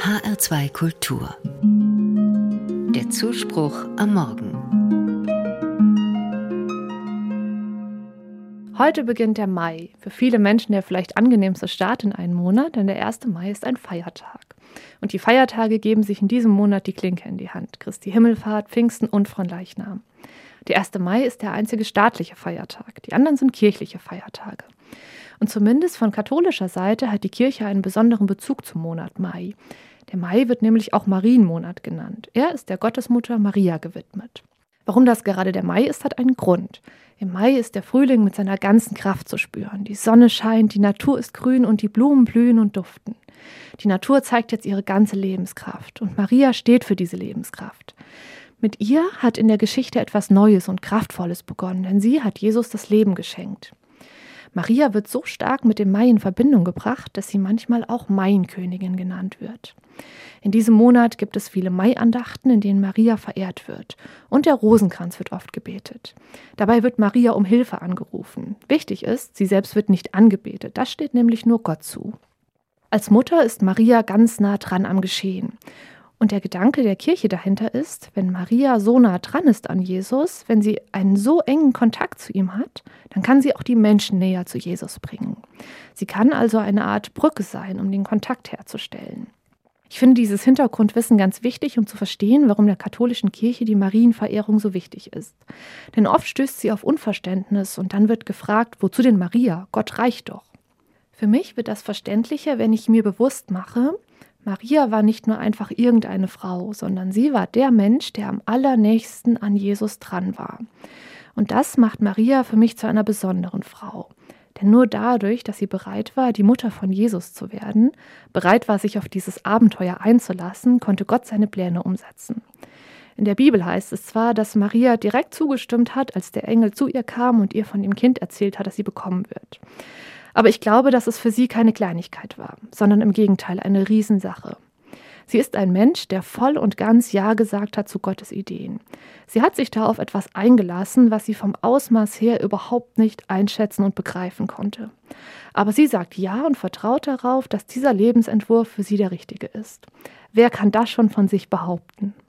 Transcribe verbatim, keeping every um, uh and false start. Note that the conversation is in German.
H R zwei Kultur. Der Zuspruch am Morgen. Heute beginnt der Mai. Für viele Menschen der vielleicht angenehmste Start in einen Monat, denn der erste Mai ist ein Feiertag. Und die Feiertage geben sich in diesem Monat die Klinke in die Hand. Christi Himmelfahrt, Pfingsten und Fronleichnam. Der erste Mai ist der einzige staatliche Feiertag. Die anderen sind kirchliche Feiertage. Und zumindest von katholischer Seite hat die Kirche einen besonderen Bezug zum Monat Mai. Der Mai wird nämlich auch Marienmonat genannt. Er ist der Gottesmutter Maria gewidmet. Warum das gerade der Mai ist, hat einen Grund. Im Mai ist der Frühling mit seiner ganzen Kraft zu spüren. Die Sonne scheint, die Natur ist grün und die Blumen blühen und duften. Die Natur zeigt jetzt ihre ganze Lebenskraft und Maria steht für diese Lebenskraft. Mit ihr hat in der Geschichte etwas Neues und Kraftvolles begonnen, denn sie hat Jesus das Leben geschenkt. Maria wird so stark mit dem Mai in Verbindung gebracht, dass sie manchmal auch Maienkönigin genannt wird. In diesem Monat gibt es viele Maiandachten, in denen Maria verehrt wird. Und der Rosenkranz wird oft gebetet. Dabei wird Maria um Hilfe angerufen. Wichtig ist, sie selbst wird nicht angebetet. Das steht nämlich nur Gott zu. Als Mutter ist Maria ganz nah dran am Geschehen. Und der Gedanke der Kirche dahinter ist, wenn Maria so nah dran ist an Jesus, wenn sie einen so engen Kontakt zu ihm hat, dann kann sie auch die Menschen näher zu Jesus bringen. Sie kann also eine Art Brücke sein, um den Kontakt herzustellen. Ich finde dieses Hintergrundwissen ganz wichtig, um zu verstehen, warum der katholischen Kirche die Marienverehrung so wichtig ist. Denn oft stößt sie auf Unverständnis und dann wird gefragt, wozu denn Maria? Gott reicht doch. Für mich wird das verständlicher, wenn ich mir bewusst mache, Maria war nicht nur einfach irgendeine Frau, sondern sie war der Mensch, der am allernächsten an Jesus dran war. Und das macht Maria für mich zu einer besonderen Frau. Denn nur dadurch, dass sie bereit war, die Mutter von Jesus zu werden, bereit war, sich auf dieses Abenteuer einzulassen, konnte Gott seine Pläne umsetzen. In der Bibel heißt es zwar, dass Maria direkt zugestimmt hat, als der Engel zu ihr kam und ihr von dem Kind erzählt hat, das sie bekommen wird. Aber ich glaube, dass es für sie keine Kleinigkeit war, sondern im Gegenteil eine Riesensache. Sie ist ein Mensch, der voll und ganz Ja gesagt hat zu Gottes Ideen. Sie hat sich da auf etwas eingelassen, was sie vom Ausmaß her überhaupt nicht einschätzen und begreifen konnte. Aber sie sagt Ja und vertraut darauf, dass dieser Lebensentwurf für sie der richtige ist. Wer kann das schon von sich behaupten?